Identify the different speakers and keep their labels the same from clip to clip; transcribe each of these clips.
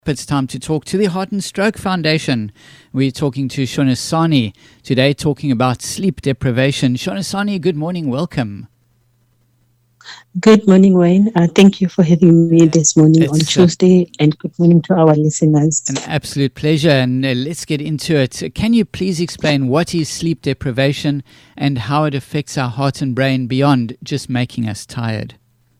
Speaker 1: It's time to talk to the Heart and Stroke Foundation. We're talking to Shonisani today, talking about sleep deprivation. Shonisani, good morning. Welcome.
Speaker 2: Good morning, Wayne. Thank you for having me this morning on Tuesday, and good morning to our listeners.
Speaker 1: An absolute pleasure, and let's get into it. Can you please explain what is sleep deprivation and how it affects our heart and brain beyond just making us tired?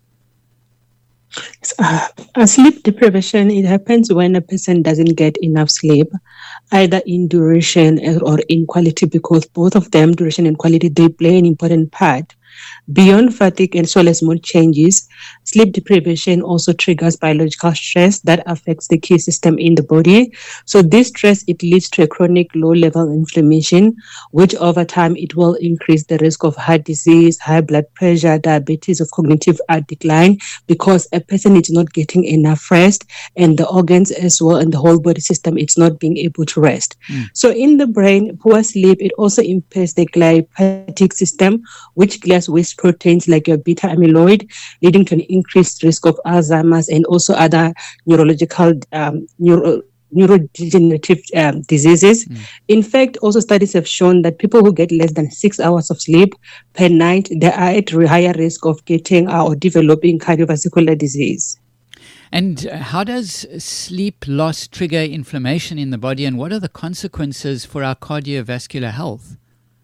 Speaker 2: Sleep deprivation, it happens when a person doesn't get enough sleep, either in duration or in quality, because both of them, duration and quality, they play an important part. Beyond fatigue and as well as mood changes, sleep deprivation also triggers biological stress that affects the key system in the body. So this stress, it leads to a chronic low-level inflammation, which over time, it will increase the risk of heart disease, high blood pressure, diabetes, of cognitive decline, because a person is not getting enough rest, and the organs as well and the whole body system, it's not being able to rest. So in the brain, poor sleep, it also impairs the glymphatic system, which clears waste proteins like your beta amyloid, leading to an increased risk of Alzheimer's and also other neurological neurodegenerative diseases. In fact, also studies have shown that people who get less than 6 hours of sleep per night, they are at higher risk of getting or developing cardiovascular disease.
Speaker 1: And how does sleep loss trigger inflammation in the body, and what are the consequences for our cardiovascular health?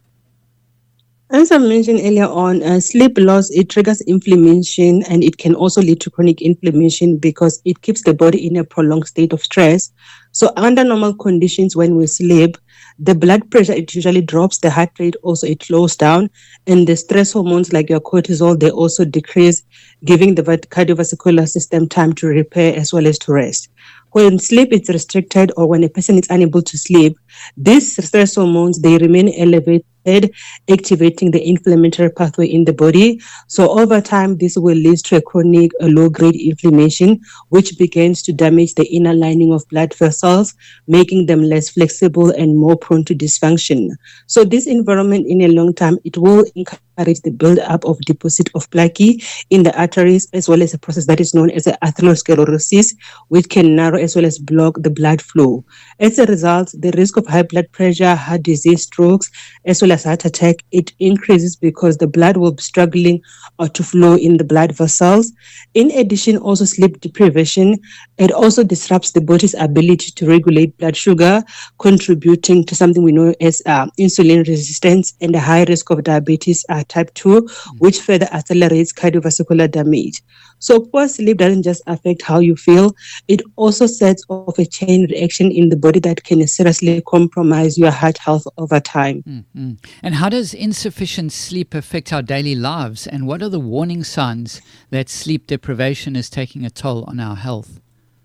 Speaker 2: As I mentioned earlier on, sleep loss, it triggers inflammation, and it can also lead to chronic inflammation because it keeps the body in a prolonged state of stress. So under normal conditions, when we sleep, the blood pressure, it usually drops, the heart rate also, it slows down, and the stress hormones like your cortisol, they also decrease, giving the cardiovascular system time to repair as well as to rest. When sleep is restricted or when a person is unable to sleep, these stress hormones, they remain elevated, activating the inflammatory pathway in the body. So over time, this will lead to a chronic low-grade inflammation, which begins to damage the inner lining of blood vessels, making them less flexible and more prone to dysfunction. So this environment in a long time, it will encourage the build-up of deposit of plaque in the arteries, as well as a process that is known as atherosclerosis, which can narrow as well as block the blood flow. As a result, the risk of high blood pressure, heart disease, strokes, as well as heart attack, it increases because the blood will be struggling to flow in the blood vessels. In addition, also sleep deprivation, it also disrupts the body's ability to regulate blood sugar, contributing to something we know as insulin resistance and a high risk of diabetes type 2, which further accelerates cardiovascular damage. So poor sleep doesn't just affect how you feel, it also sets off a chain reaction in the body that can seriously compromise your heart health over time.
Speaker 1: And how does insufficient sleep affect our daily lives? And what are the warning signs that sleep deprivation is taking a toll on our health?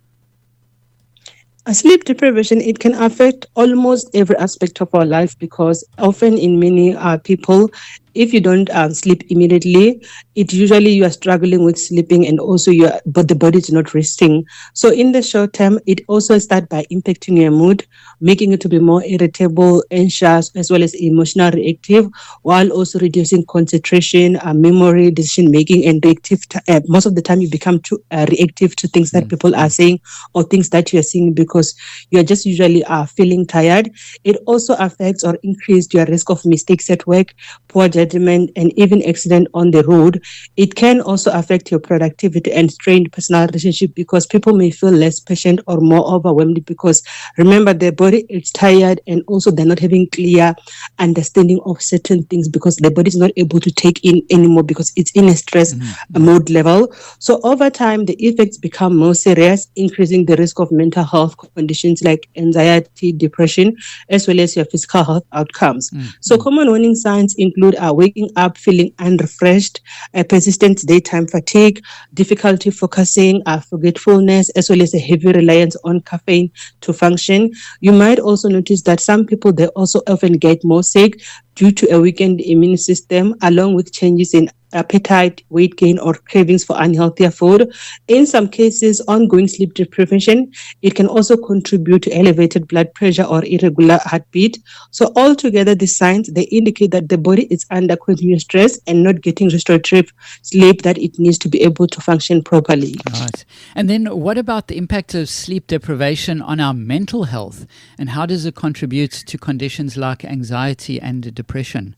Speaker 2: Sleep deprivation, it can affect almost every aspect of our life, because often in many people, if you don't sleep immediately, it usually you are struggling with sleeping, and also but the body is not resting. So in the short term, it also starts by impacting your mood, making it to be more irritable, anxious, as well as emotional reactive, while also reducing concentration, memory, decision making, and reactive. Most of the time, you become too reactive to things that people are saying or things that you are seeing, because you are just usually feeling tired. It also affects or increases your risk of mistakes at work, poor judgment, and even accident on the road. It can also affect your productivity and strain personal relationship, because people may feel less patient or more overwhelmed, because remember, their body is tired, and also they're not having clear understanding of certain things, because the body is not able to take in anymore because it's in a stress mode level. So over time, the effects become more serious, increasing the risk of mental health conditions like anxiety, depression, as well as your physical health outcomes. So common warning signs include waking up feeling unrefreshed, persistent daytime fatigue, difficulty focusing, forgetfulness, as well as a heavy reliance on caffeine to function. You might also notice that some people, they also often get more sick due to a weakened immune system, along with changes in appetite, weight gain, or cravings for unhealthier food. In some cases, ongoing sleep deprivation, it can also contribute to elevated blood pressure or irregular heartbeat. So altogether, these signs, they indicate that the body is under continuous stress and not getting restorative sleep that it needs to be able to function properly.
Speaker 1: Right. And then what about the impact of sleep deprivation on our mental health? And how does it contribute to conditions like anxiety and depression?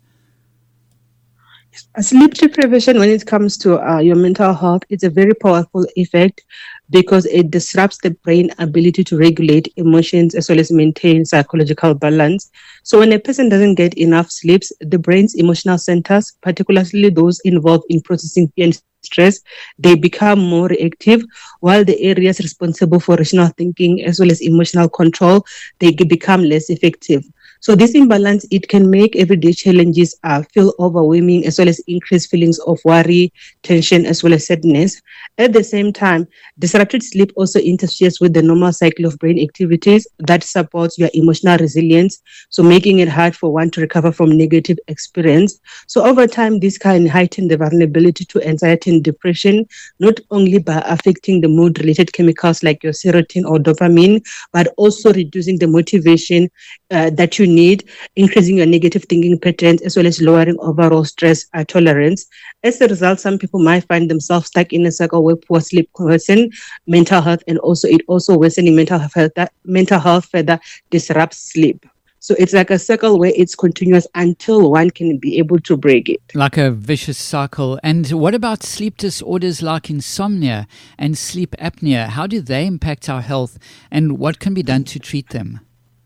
Speaker 2: Sleep deprivation, when it comes to your mental health, it's a very powerful effect because it disrupts the brain ability to regulate emotions as well as maintain psychological balance. So when a person doesn't get enough sleep, the brain's emotional centers, particularly those involved in processing fear and stress, they become more reactive, while the areas responsible for rational thinking as well as emotional control, they become less effective. So this imbalance, it can make everyday challenges feel overwhelming as well as increase feelings of worry, tension, as well as sadness. At the same time, disrupted sleep also interferes with the normal cycle of brain activities that supports your emotional resilience, so making it hard for one to recover from negative experience. So over time, this can heighten the vulnerability to anxiety and depression, not only by affecting the mood-related chemicals like your serotonin or dopamine, but also reducing the motivation that you need, increasing your negative thinking patterns, as well as lowering overall stress tolerance. As a result, some people might find themselves stuck in a cycle where poor sleep worsen mental health, and also it also worsening mental health. That mental health further disrupts sleep. So it's like a circle where it's continuous until one can be able to break it.
Speaker 1: Like a vicious cycle. And what about sleep disorders like insomnia and sleep apnea? How do they impact our health, and what can be done to treat them?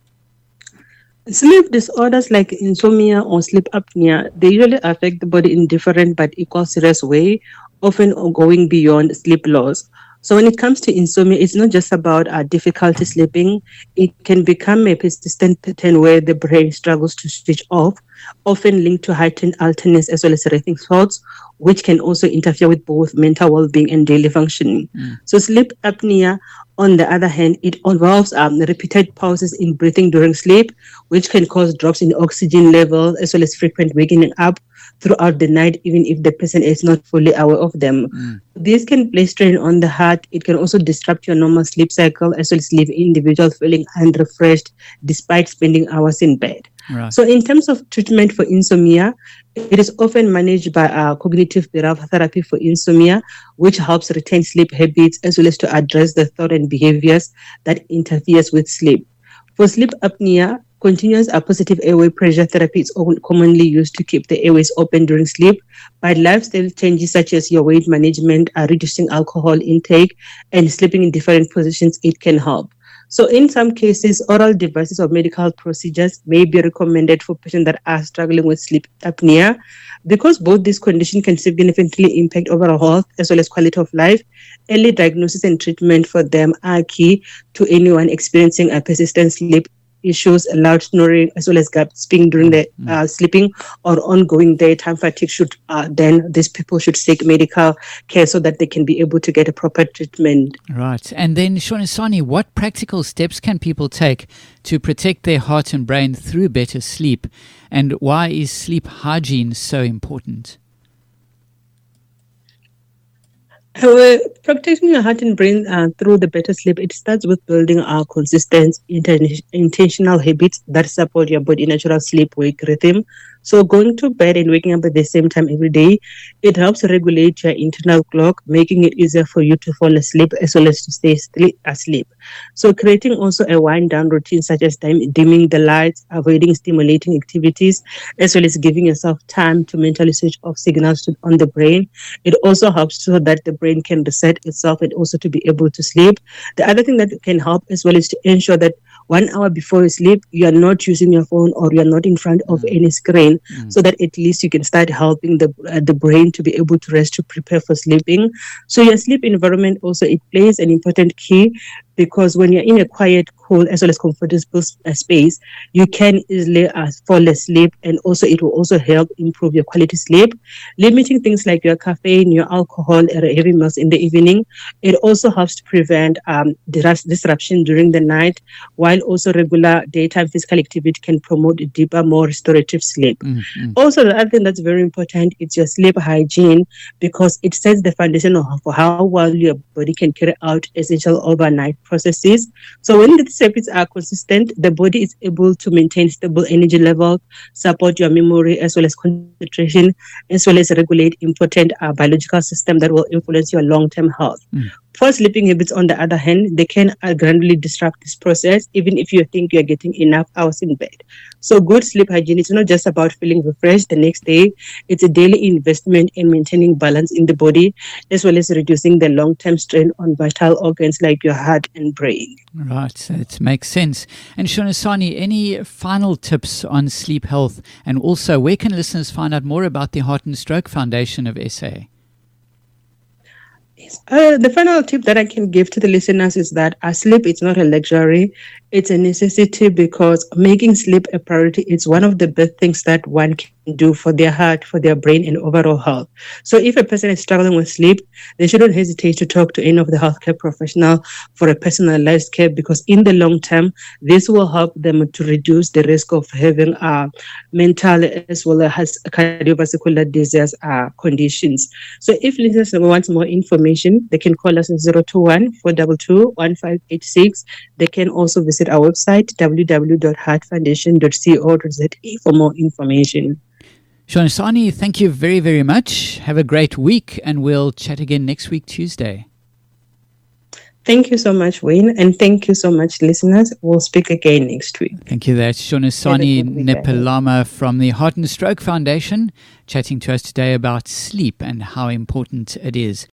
Speaker 2: Sleep disorders like insomnia or sleep apnea, they usually affect the body in different but equal serious way, often going beyond sleep loss. So when it comes to insomnia, it's not just about difficulty sleeping. It can become a persistent pattern where the brain struggles to switch off, often linked to heightened alertness as well as racing thoughts, which can also interfere with both mental well-being and daily functioning. So sleep apnea, on the other hand, it involves repeated pauses in breathing during sleep, which can cause drops in oxygen levels as well as frequent waking up throughout the night, even if the person is not fully aware of them. This can place strain on the heart. It can also disrupt your normal sleep cycle as well as leave individuals feeling unrefreshed despite spending hours in bed.
Speaker 1: Right.
Speaker 2: So in terms of treatment for insomnia, it is often managed by cognitive behavioral therapy for insomnia, which helps retain sleep habits as well as to address the thought and behaviors that interferes with sleep. For sleep apnea, continuous positive airway pressure therapy is commonly used to keep the airways open during sleep, but lifestyle changes such as your weight management, reducing alcohol intake, and sleeping in different positions, it can help. So in some cases, oral devices or medical procedures may be recommended for patients that are struggling with sleep apnea. Because both these conditions can significantly impact overall health as well as quality of life, early diagnosis and treatment for them are key to anyone experiencing a persistent sleep issues, loud snoring, as well as gasping during the sleeping or ongoing daytime fatigue. Then these people should seek medical care so that they can be able to get a proper treatment.
Speaker 1: Right. And then, Shonisani, what practical steps can people take to protect their heart and brain through better sleep? And why is sleep hygiene so important?
Speaker 2: Protecting your heart and brain through the better sleep, it starts with building consistent, intentional habits that support your body natural sleep-wake rhythm. So going to bed and waking up at the same time every day, it helps regulate your internal clock, making it easier for you to fall asleep as well as to stay asleep. So creating also a wind-down routine such as dimming the lights, avoiding stimulating activities, as well as giving yourself time to mentally switch off signals on the brain. It also helps so that the brain can reset itself and also to be able to sleep. The other thing that can help as well is to ensure that 1 hour before you sleep, you are not using your phone or you are not in front of any screen, so that at least you can start helping the brain to be able to rest, to prepare for sleeping. So your sleep environment also, it plays an important key because when you're in a quiet, cool, as well as comfortable space, you can easily fall asleep, and also it will also help improve your quality sleep. Limiting things like your caffeine, your alcohol, or heavy meals in the evening, it also helps to prevent disruption during the night, while also regular daytime physical activity can promote deeper, more restorative sleep.
Speaker 1: Mm-hmm.
Speaker 2: Also, the other thing that's very important is your sleep hygiene, because it sets the foundation for how well your body can carry out essential overnight processes. So when these habits are consistent, the body is able to maintain stable energy levels, support your memory as well as concentration, as well as regulate important biological system that will influence your long-term health. Poor sleeping habits, on the other hand, they can gradually disrupt this process, even if you think you're getting enough hours in bed. So good sleep hygiene is not just about feeling refreshed the next day. It's a daily investment in maintaining balance in the body, as well as reducing the long-term strain on vital organs like your heart and brain.
Speaker 1: Right, it makes sense. And Shonisani, any final tips on sleep health? And also, where can listeners find out more about the Heart and Stroke Foundation of SA?
Speaker 2: The final tip that I can give to the listeners is that sleep is not a luxury, it's a necessity, because making sleep a priority is one of the best things that one can do for their heart, for their brain, and overall health. So if a person is struggling with sleep, they shouldn't hesitate to talk to any of the healthcare professional for a personalized care, because in the long term, this will help them to reduce the risk of having mental as well as cardiovascular disease conditions. So if listeners want more information, they can call us at 021-422-1586. They can also visit our website, www.heartfoundation.co.za, for more information.
Speaker 1: Shonisani, thank you very, very much. Have a great week, and we'll chat again next week, Tuesday.
Speaker 2: Thank you so much, Wayne, and thank you so much, listeners. We'll speak again next week.
Speaker 1: Thank you. That's Shonisani Nepelama from the Heart and Stroke Foundation, chatting to us today about sleep and how important it is.